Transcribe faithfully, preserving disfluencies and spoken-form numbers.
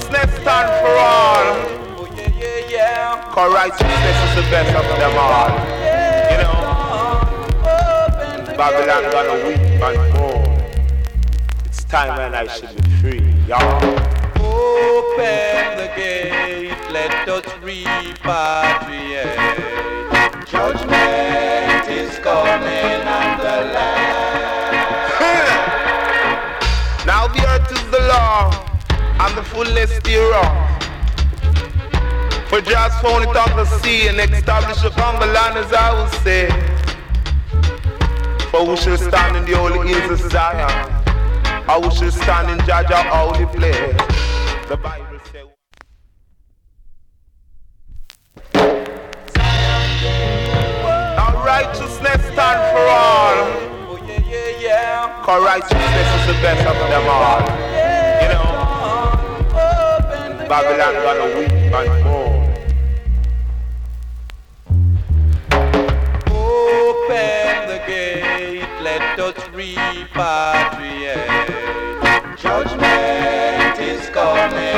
righteousness stand for all. Oh yeah, yeah, yeah. Cause righteousness is the best of them all. You know, Babylon gonna weep and mourn. It's time when I should be free, y'all. Open the gate, let us repatriate. Judgment is coming on the land. Now the earth is the law, and the fullness thereof. For just found it on the sea, and established upon the land, as I will say. For we shall stand in the holy hills of Zion, or we shall stand in Jah holy place. The Bible says. Now righteousness stand for all. Oh yeah, yeah, yeah. Cause righteousness is the best of them all. You know, Babylon gonna weep and mourn. Open the gate, let us repatriate. Judgment is coming